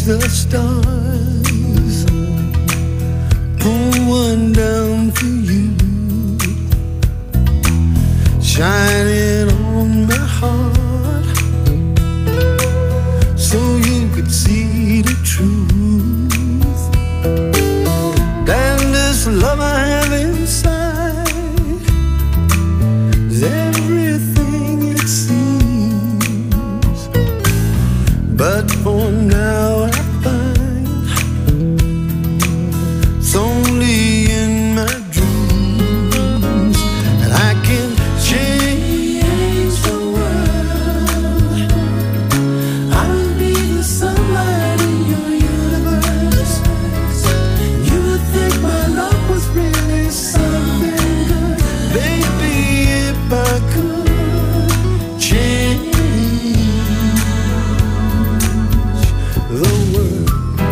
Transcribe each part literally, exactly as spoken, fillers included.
the stars, pull one down for you, shining on my heart, so you could see the truth. And this love I have inside is everything it seems, but for now I find it's only in my dreams that I can change the world. I will be the sunlight in your universe. You would think my love was really something good, baby, if I could change the world.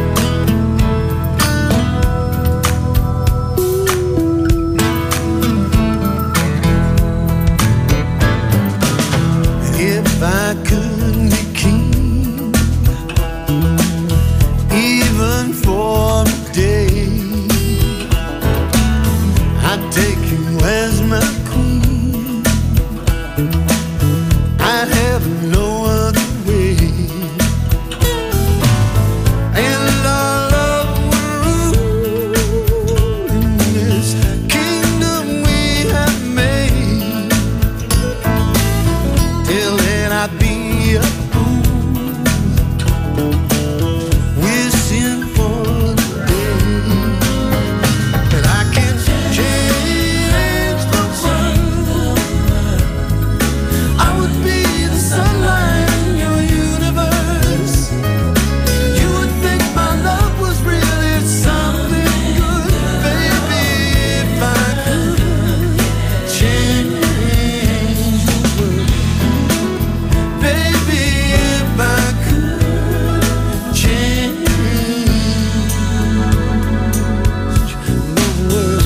And if I could be king, even for a day, I'd take you as my queen. I'd have no other way. And our love would rule in this kingdom we have made. Till then I'd be a fool, wishing for the day that I can change the world. I would be the sunlight in your universe. You would think my love was really something good, baby, if I could change the world. Baby, if I could change the world.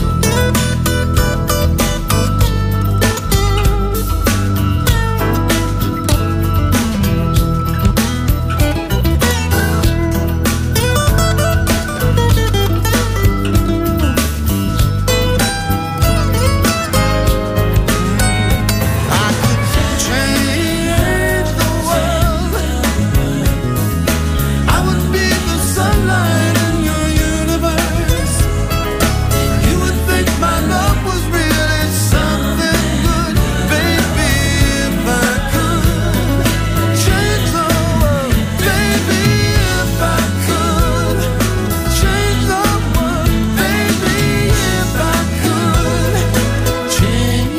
I could change the world. I would be the sunlight in your universe. You would think my love was really something good, baby, if I could change the world. Baby, if I could change the world. Baby, if I could change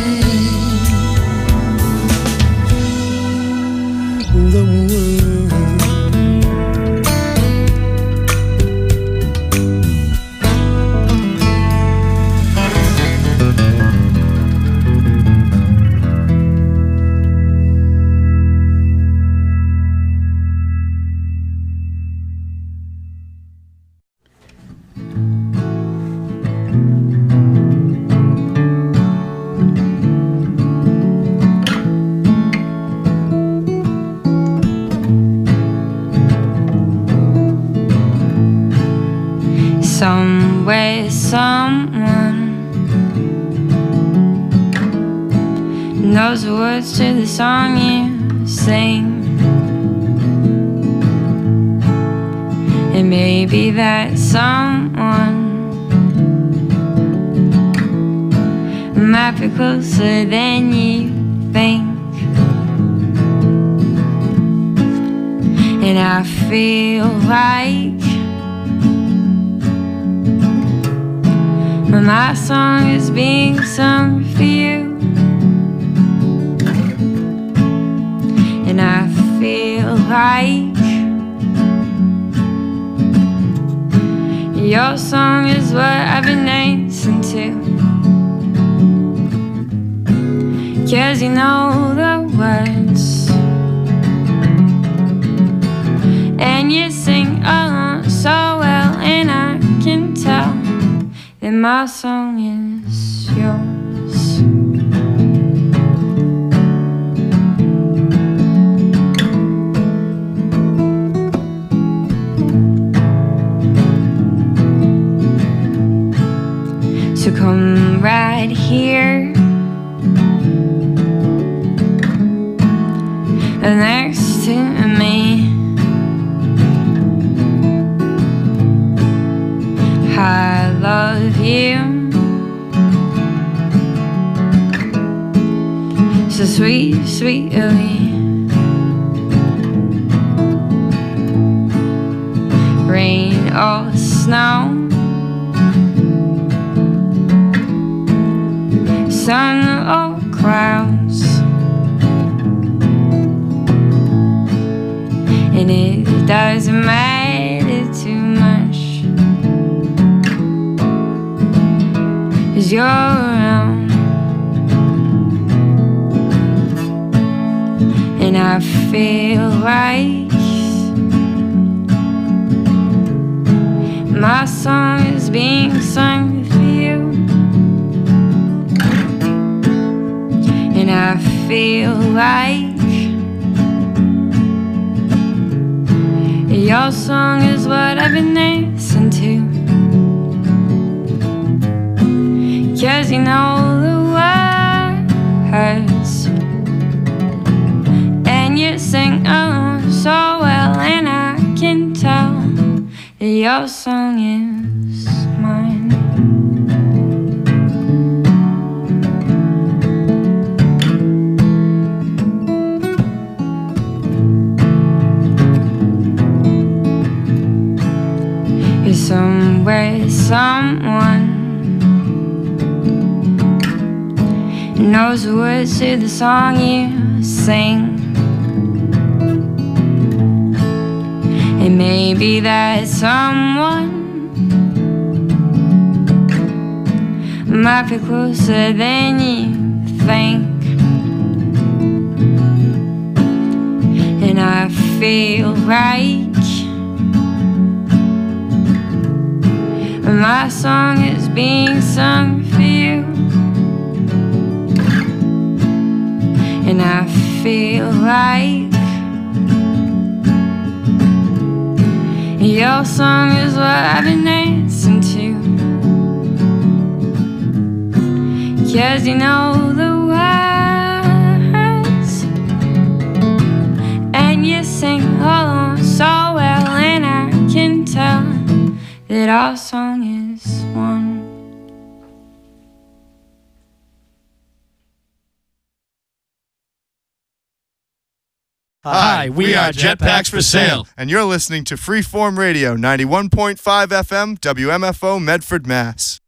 the world. Somewhere, someone knows the words to the song you sing. And maybe that someone might be closer than you think. And I feel like my song is being sung for you. And I feel like your song is what I've been dancing to. 'Cause you know the words, and you sing along so well, and I can tell that my song is yours. So come right here next to me. I love you, so sweet, sweet of you. Rain or snow, sun or clouds, and it doesn't matter too much, 'cause you're around, and I feel like my song is being sung for you, and I feel like your song is what I've been listening to, 'cause you know the words, and you sing along so well, and I can tell that your song is mine. You're somewhere, someone knows the words to the song you sing. And maybe that someone might be closer than you think. And I feel like my song is being sung for you, and I feel like your song is what I've been listening to, 'cause you know the words, and you sing along so well, and I can tell that our song is one. Hi, we are Jetpacks for Sale, and you're listening to Freeform Radio, ninety-one point five F M, W M F O, Medford, Mass.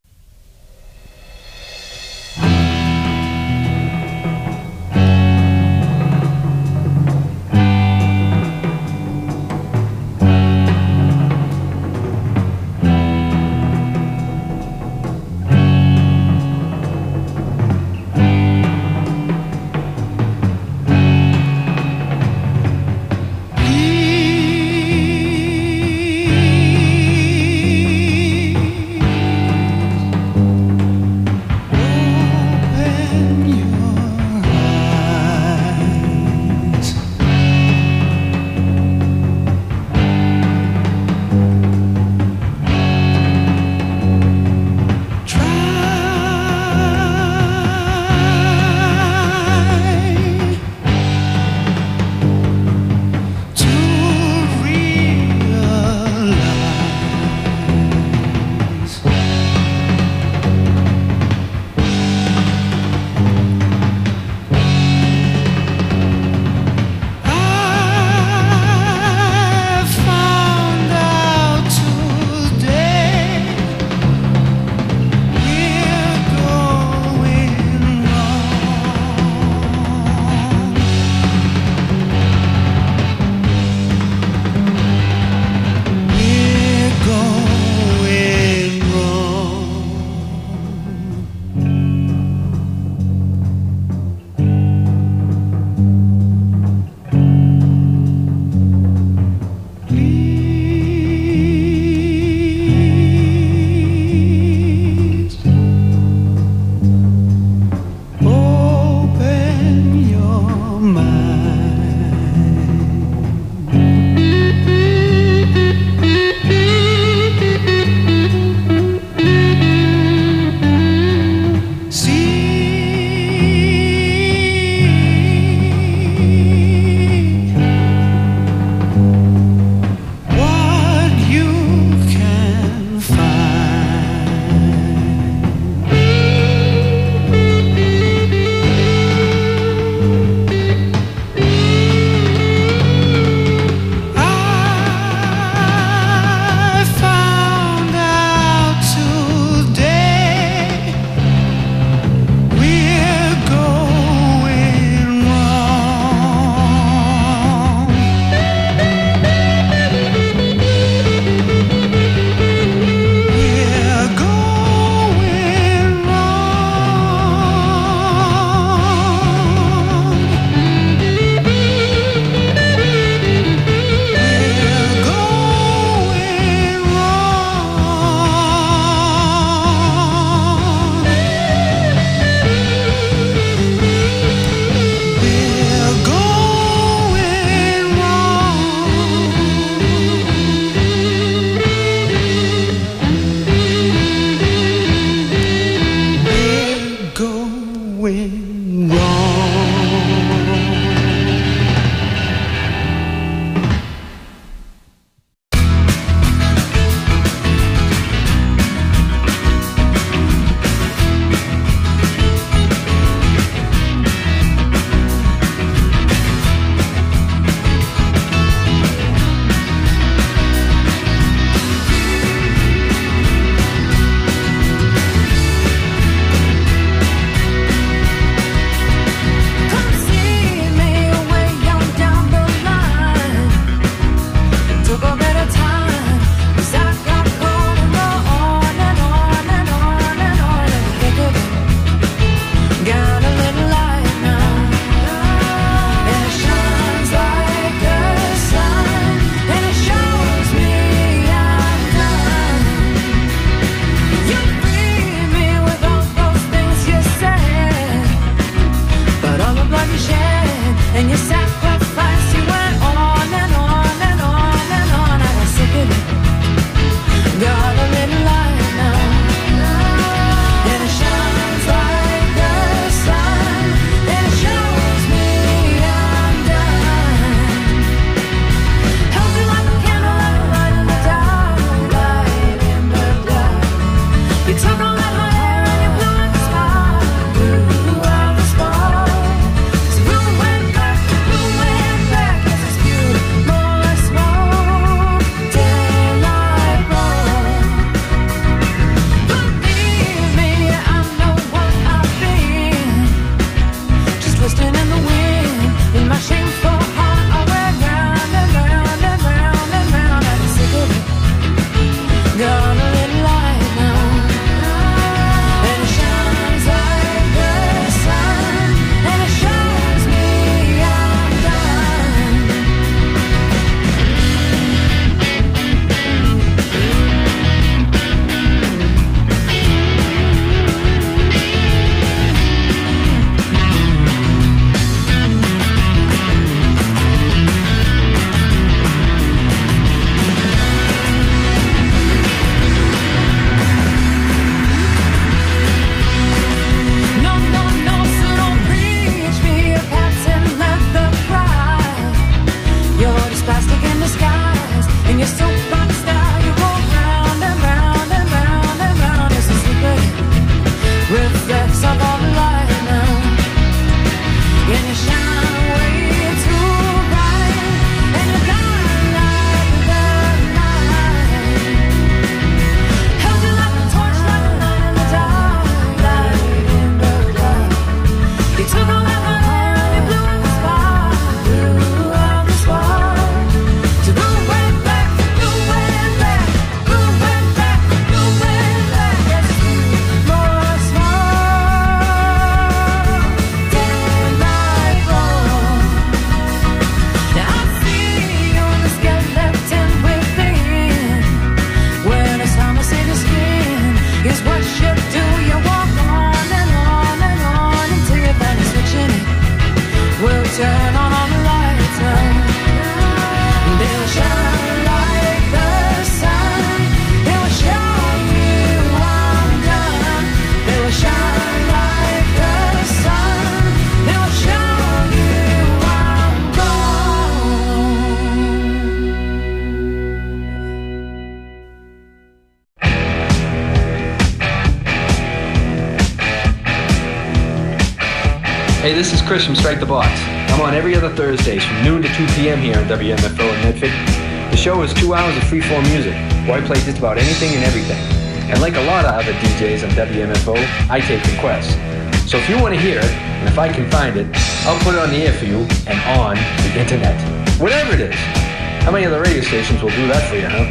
this is Chris from Strike the Box. I'm on every other Thursdays from noon to two p.m. here on W M F O in Medford. The show is two hours of free-form music, where I play just about anything and everything. And like a lot of other D Js on W M F O, I take requests. So if you want to hear it, and if I can find it, I'll put it on the air for you and on the internet. Whatever it is. How many other radio stations will do that for you, huh?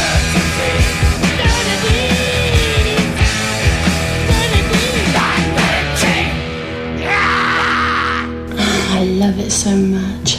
I love it so much.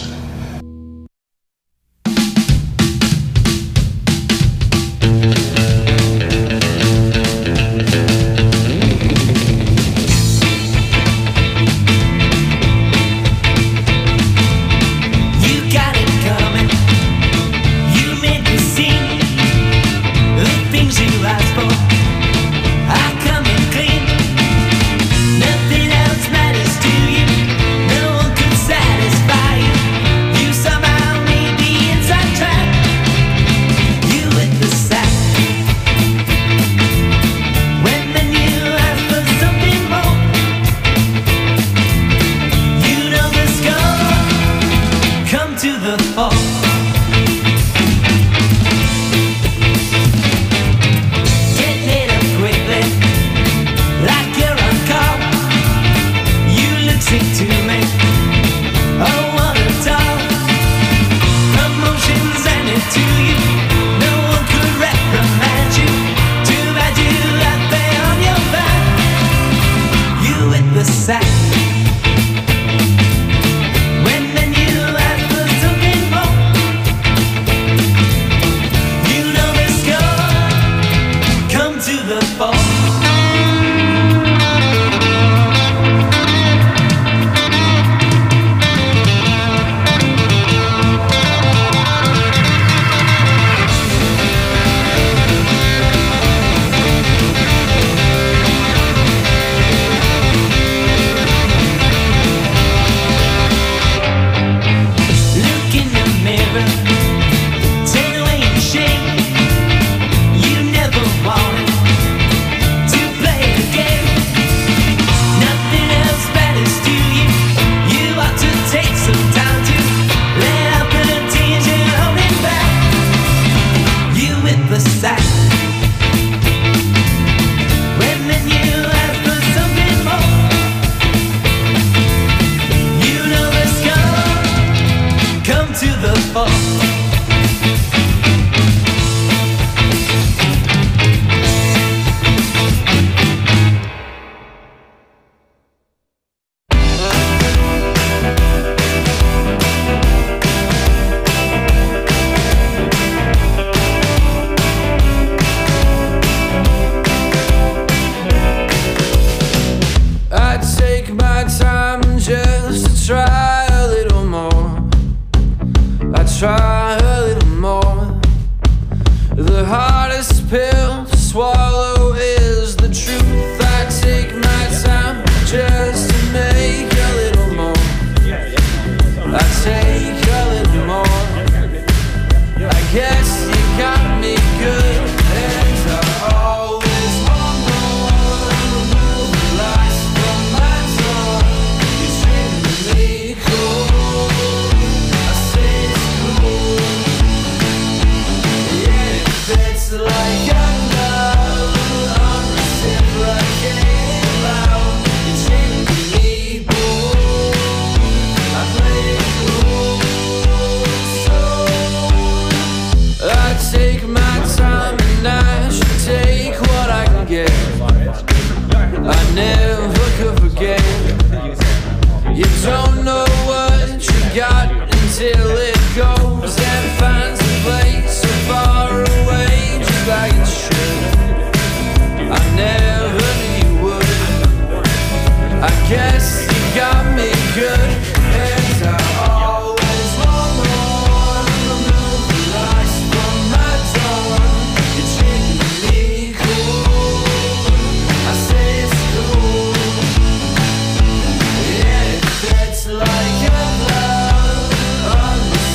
Like a love on the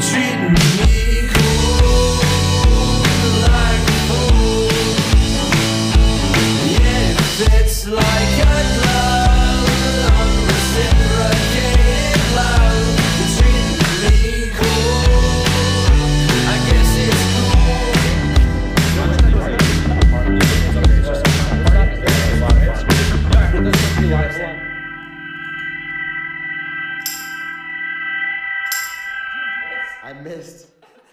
I missed.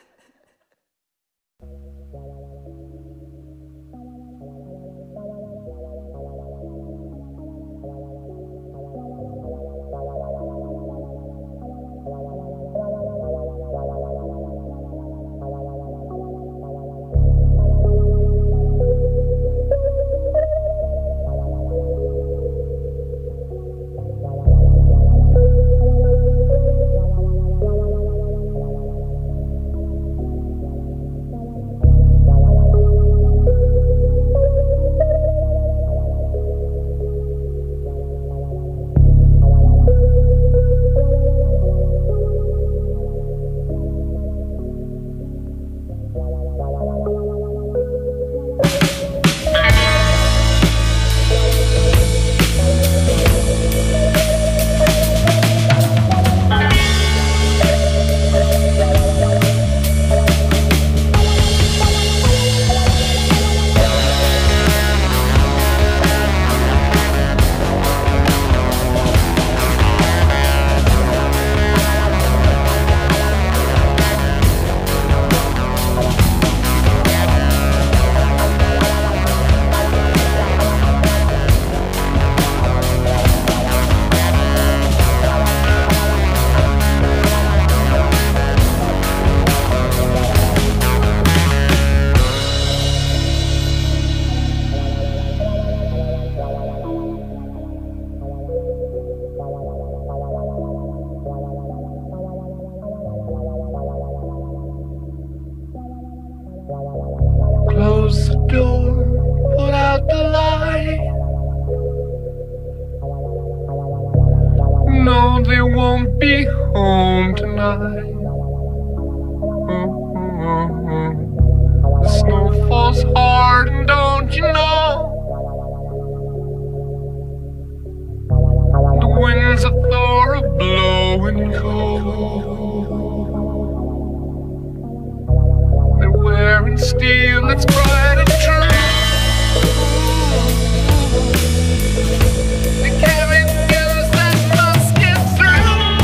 Close the door, put out the light. No, they won't be home tonight. The snow falls hard, and don't you know? The winds of Thor are blowing cold. They're wearing steel that's bright and true. They carry news that must get through.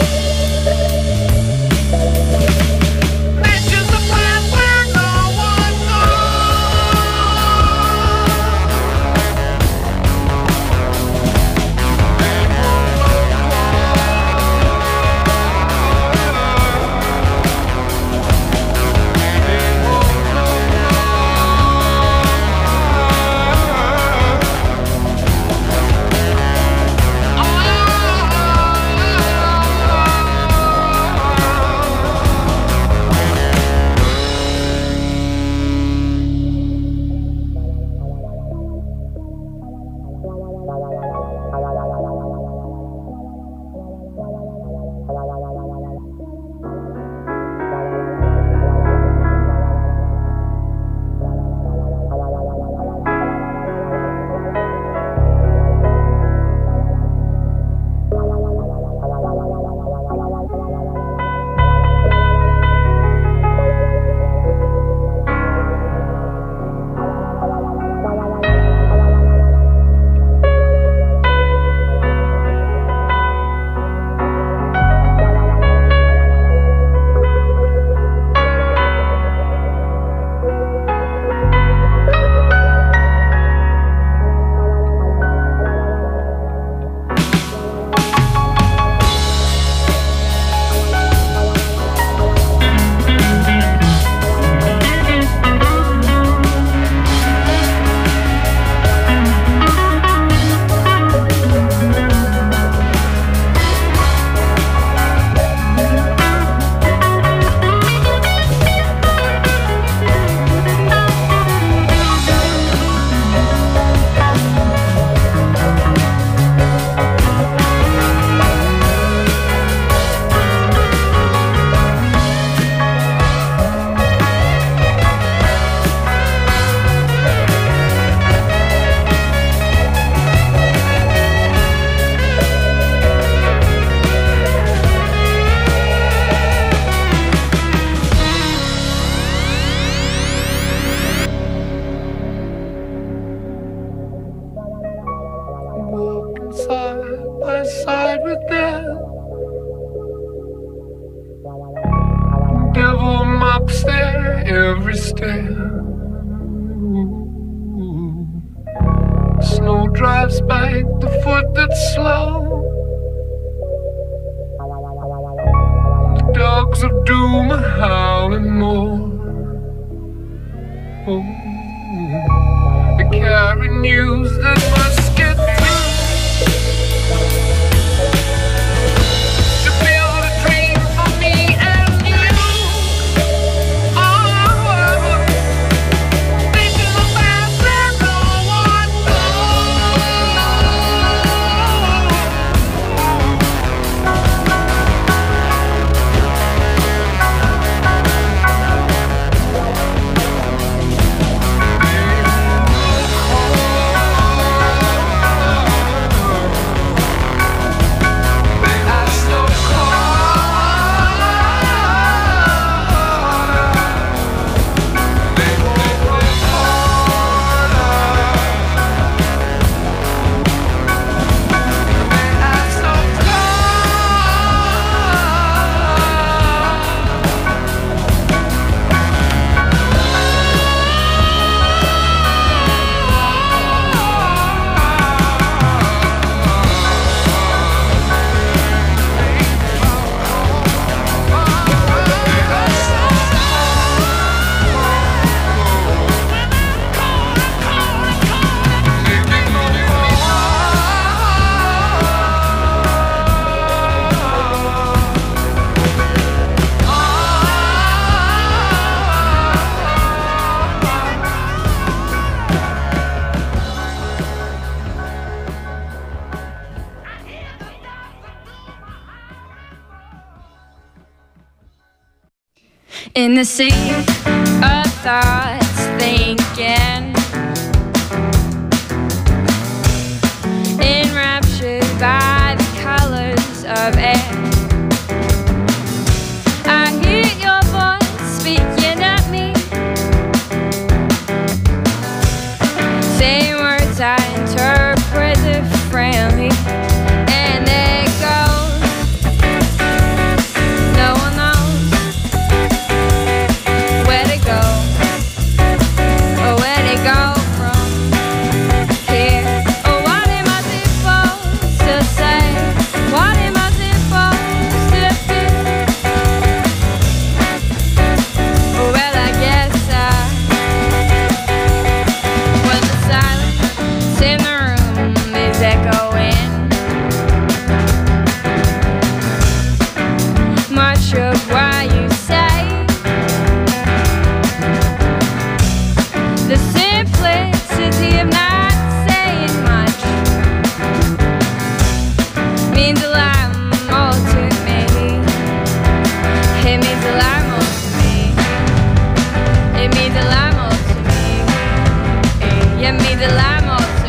Nature's the path where no one devil mops there every step. Snow drives by the foot that's slow. The dogs of doom are howling more. Oh, they carry news that must get through. To build a dream for me and you. Oh, thinking about where no one in the sea of thoughts thinking, enraptured by the colors of air. I hear your voice speaking at me, saying words I interpret differently, and they go, no one knows where to go, or where to go from here. Oh, what am I supposed to say? What am I supposed to feel? Oh, well, I guess I, when the silence in the room is echoing, much of what you say, the simplicity of not saying much means a lot more to me. It means a lot more to me. It means a lot more to me. It means a lot more to me.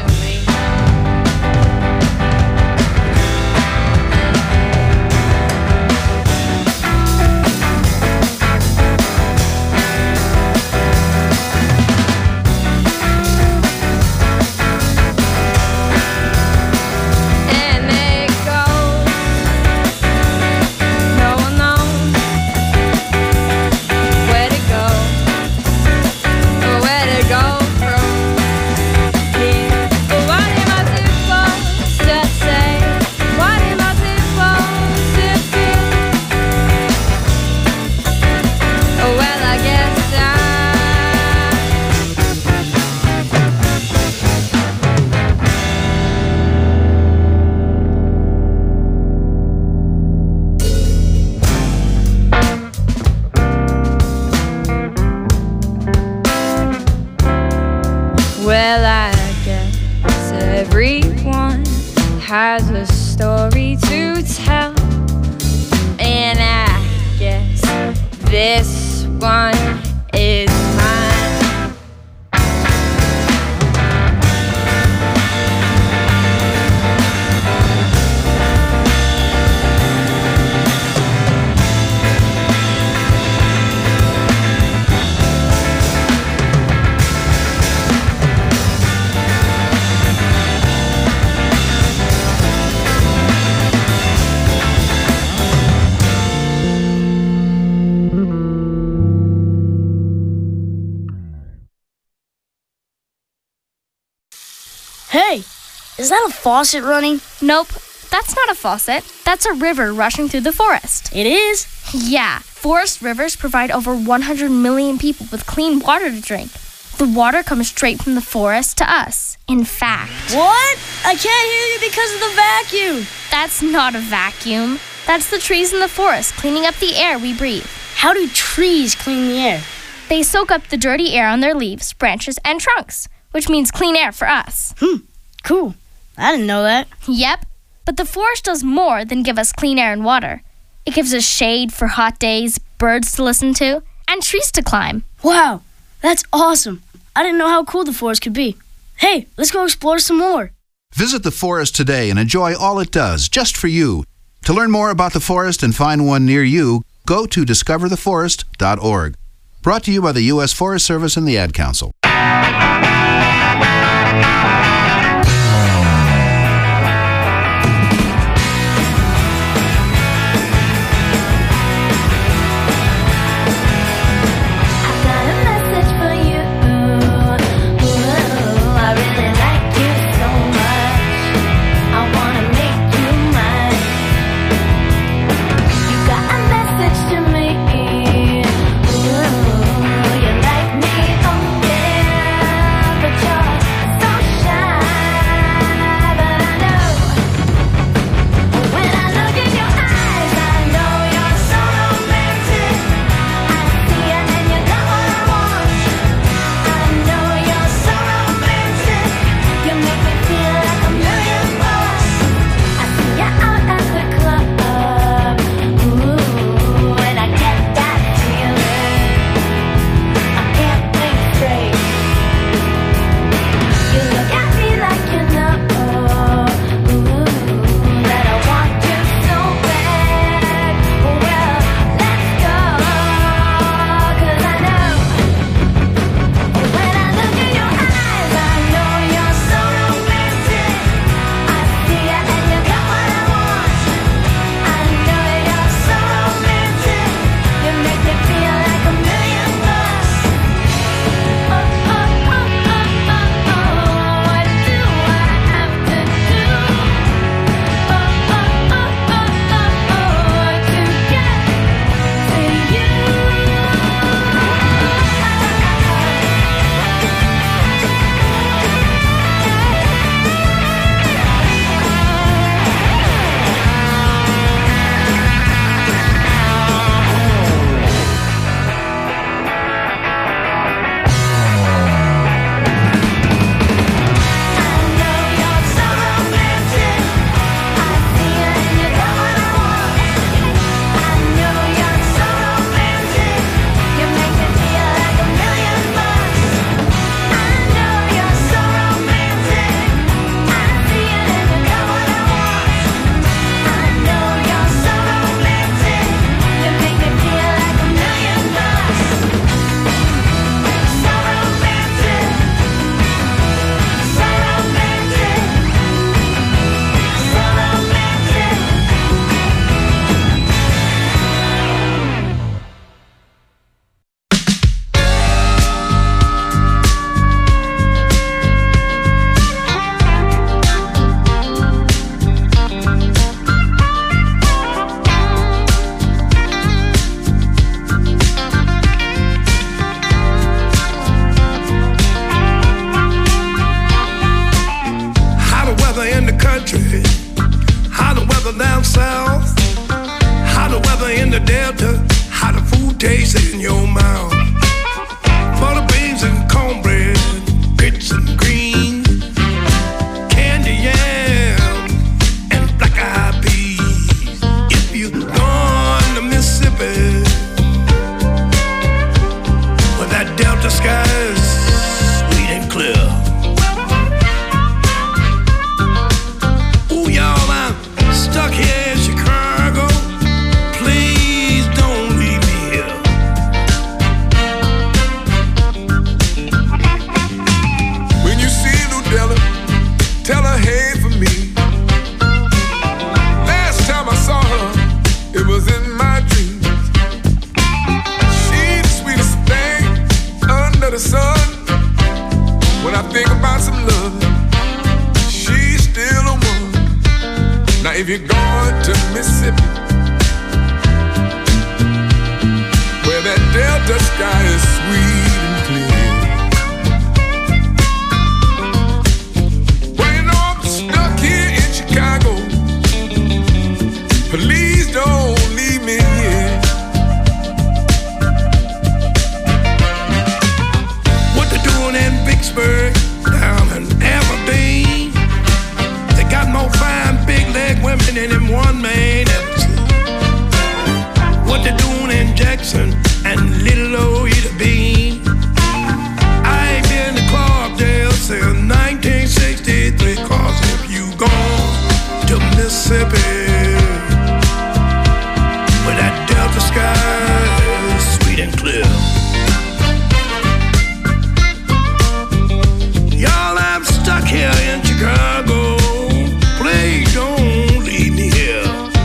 And it goes, no one knows where to go, or where to go from here. But what am I supposed to say? What am I supposed to feel? Oh, well, I guess I Well, I guess everyone has a story to tell, and I guess this one is mine. Hey, is that a faucet running? Nope, that's not a faucet. That's a river rushing through the forest. It is? Yeah, forest rivers provide over one hundred million people with clean water to drink. The water comes straight from the forest to us. In fact... What? I can't hear you because of the vacuum. That's not a vacuum. That's the trees in the forest cleaning up the air we breathe. How do trees clean the air? They soak up the dirty air on their leaves, branches, and trunks, which means clean air for us. Hmm, cool. I didn't know that. Yep, but the forest does more than give us clean air and water. It gives us shade for hot days, birds to listen to, and trees to climb. Wow, that's awesome. I didn't know how cool the forest could be. Hey, let's go explore some more. Visit the forest today and enjoy all it does, just for you. To learn more about the forest and find one near you, go to discover the forest dot org. Brought to you by the U S Forest Service and the Ad Council. if you're going to Mississippi, where that Delta sky is sweet and clear. Well, you know I'm stuck here in Chicago. Please don't leave me here. What they doing in Vicksburg, down in Aberdeen? They got more fine big leg women than them one man ever seen. What they doing in Jackson and Little Old Ida Bean? I ain't been to Clarkdale since nineteen sixty-three. Cause if you gone to Mississippi, where that Delta sky is sweet and clear. Y'all, I'm stuck here in Chicago. Please don't leave me here.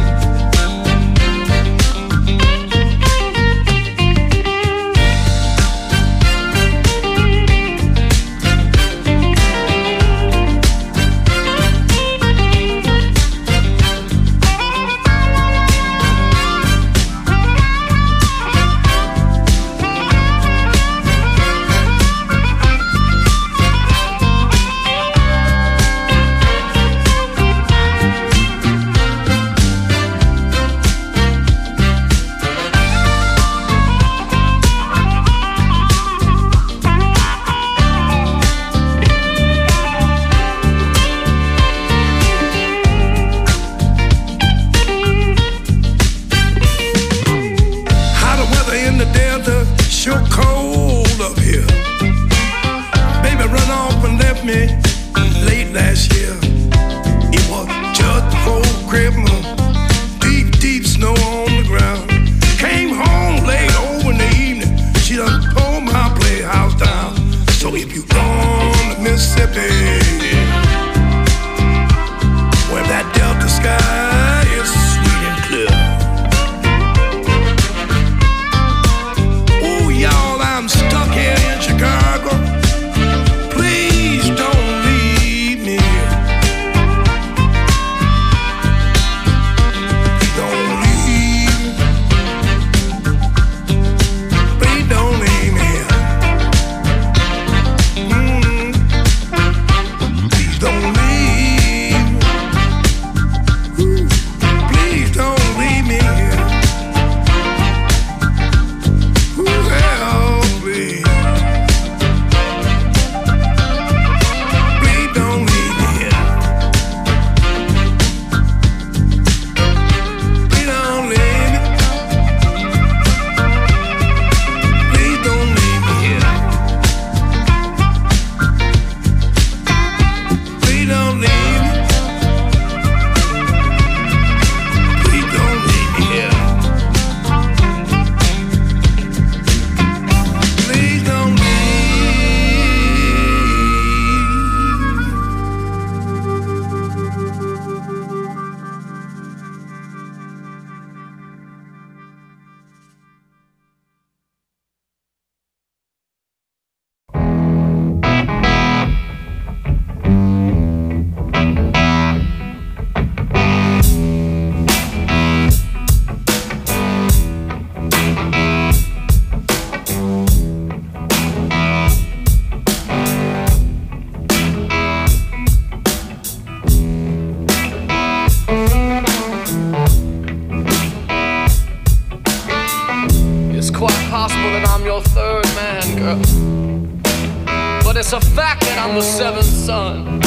It's a fact that I'm the seventh son.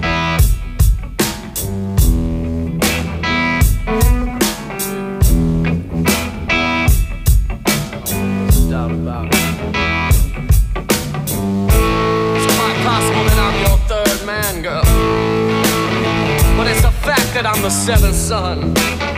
No doubt about it. It's quite possible that I'm your third man, girl. But it's a fact that I'm the seventh son.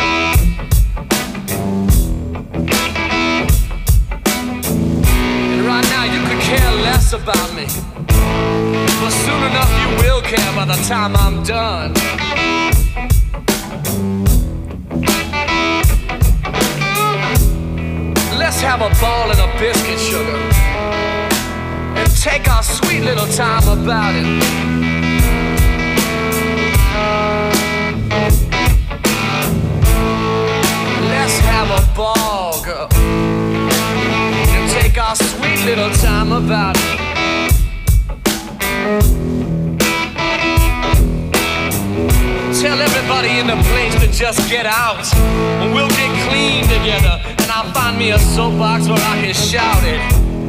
And right now you could care less about me. But soon enough you will care by the time I'm done. Let's have a ball and a biscuit, sugar, and take our sweet little time about it. a ball, girl, and take our sweet little time about it. Tell everybody in the place to just get out, and we'll get clean together, and I'll find me a soapbox where I can shout it.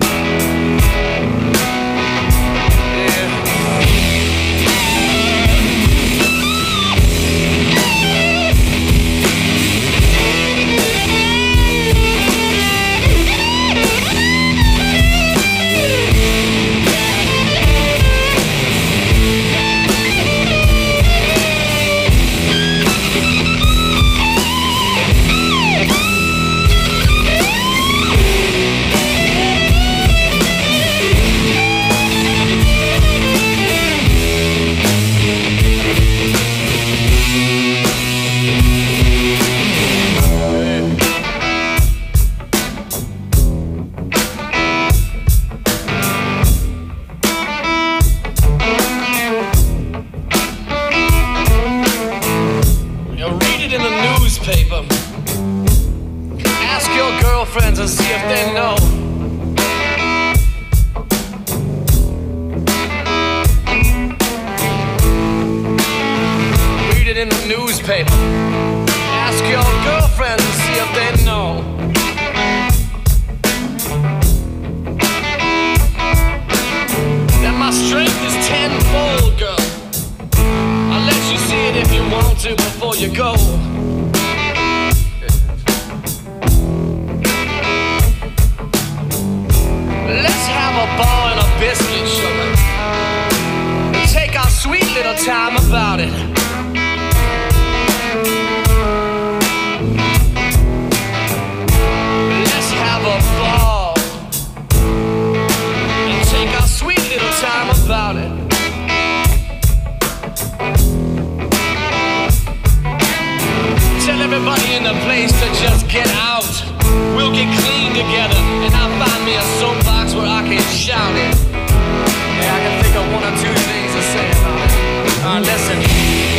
Ask your girlfriends and see if they know. Read it in the newspaper. Ask your girlfriends and see if they know. That my strength is tenfold, girl. I'll let you see it if you want to before you go. Let's have a ball and a biscuit, sugar. Take our sweet little time about it. Let's have a ball and take our sweet little time about it. Tell everybody in the place to just get out. We'll get clean together, and I'll find me a soapbox where I can shout it. Yeah, I can think of one or two things to say about it. Uh, listen.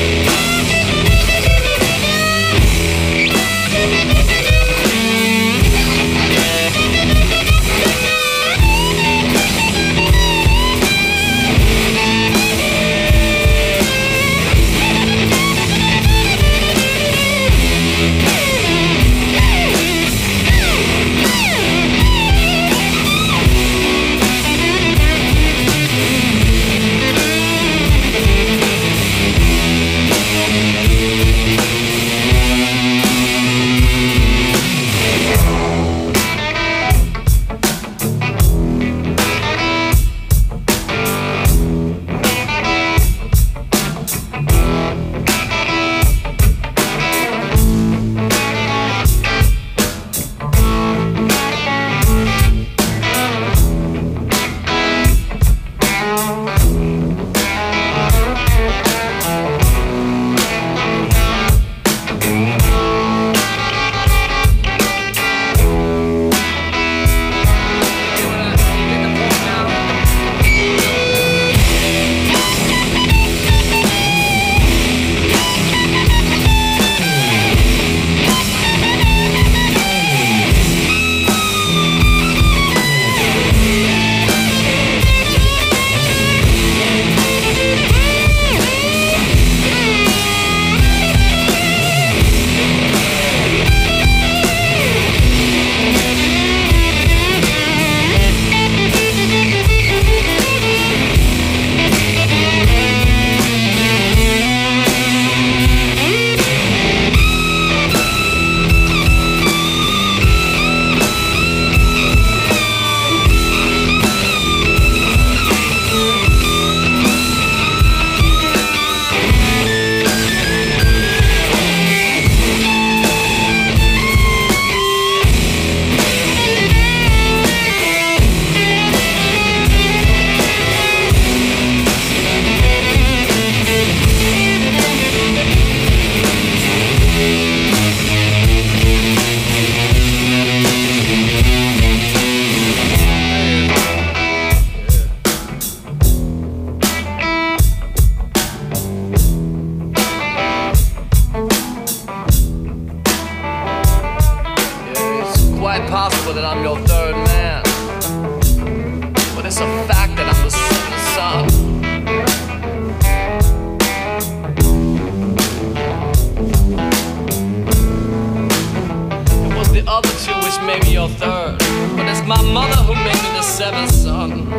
made me your third, but it's my mother who made me the seventh son.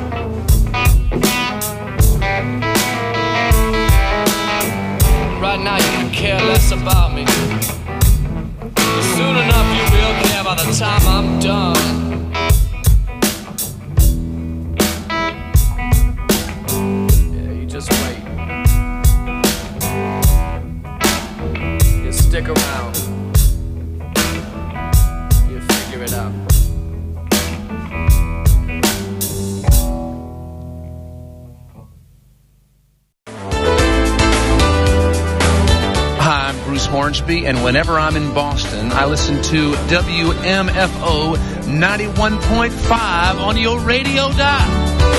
Right now you can care less about me, but soon enough you will care by the time I'm done. Stick around. You figure it out. Hi, I'm Bruce Hornsby, and whenever I'm in Boston, I listen to W M F O ninety-one point five on your radio dial.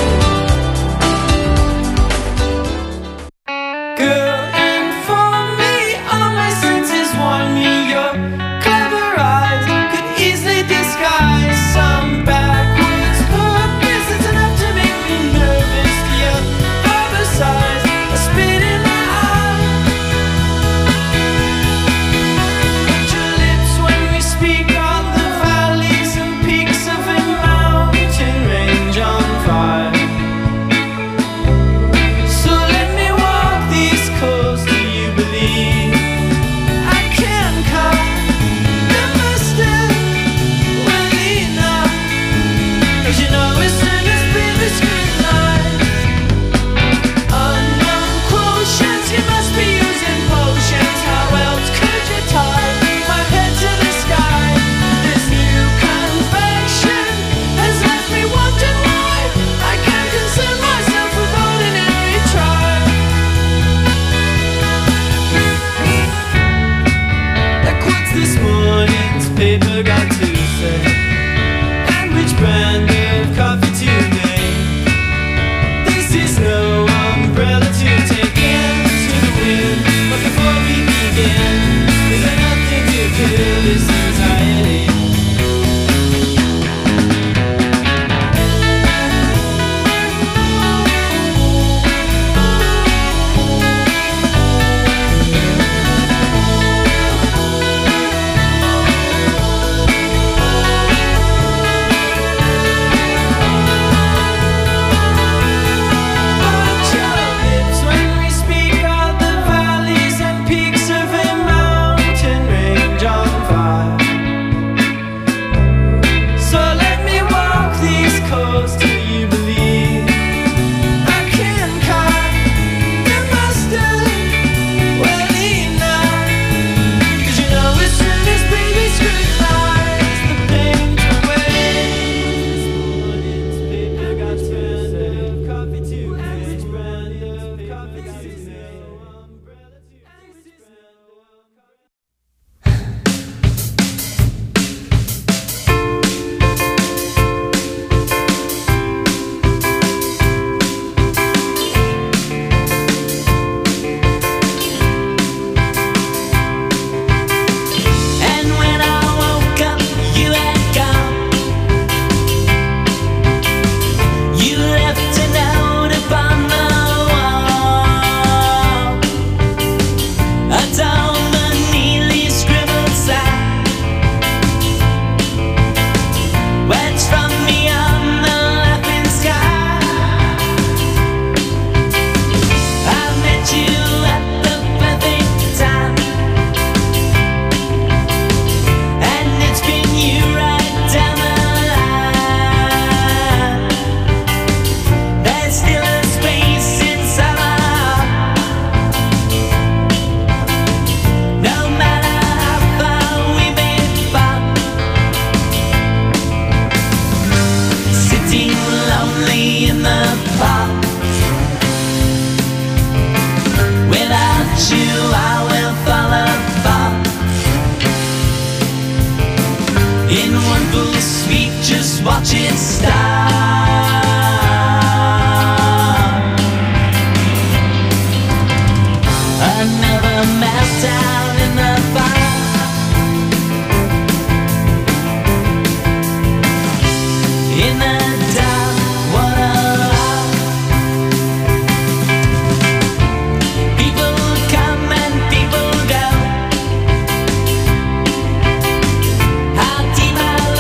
watch it stop. Another meltdown in the fire. In the dark, what a lie. People come and people go. How deep I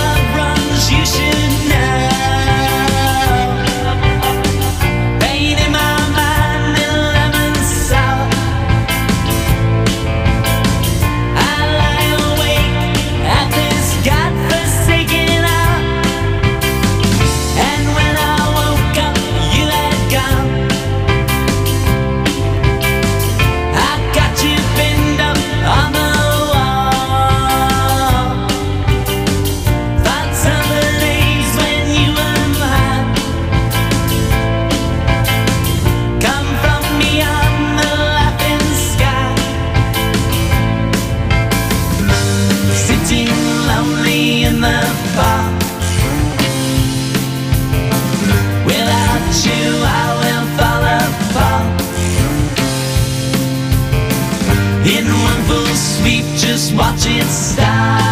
just watch it start.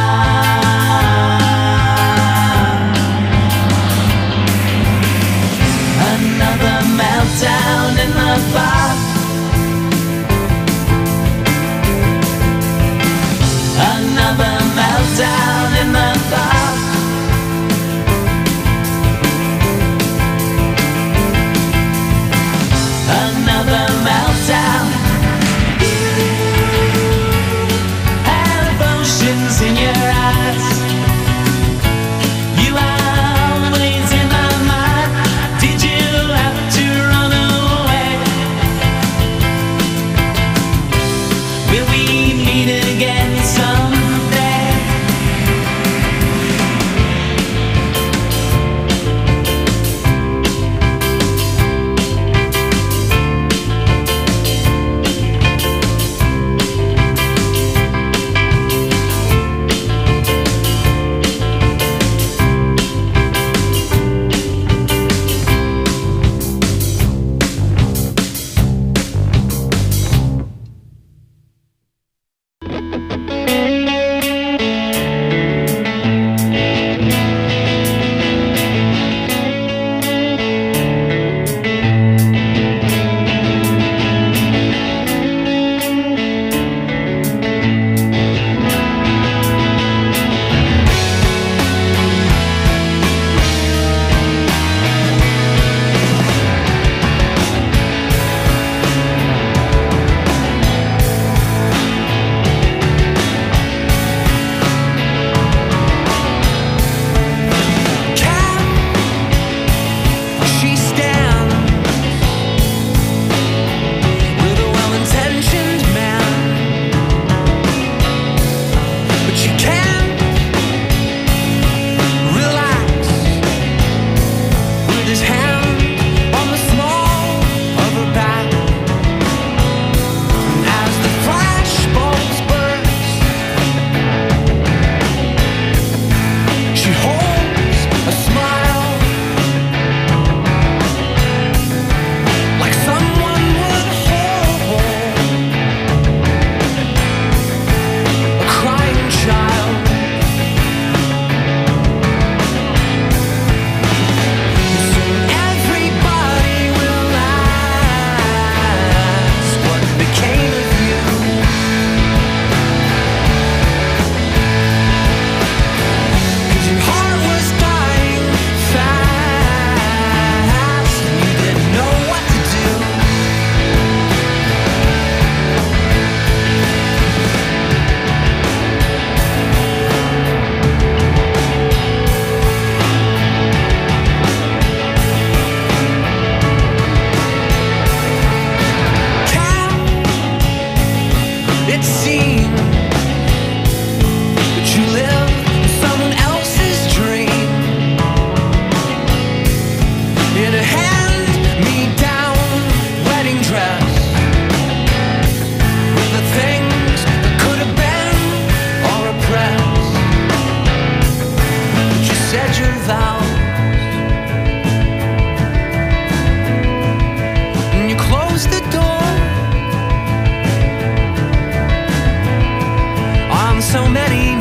Another meltdown in the bar. Another meltdown in the bar. Another meltdown. Have oceans in your eyes. You are always in my mind. Did you have to run away? Will we meet again someday? So many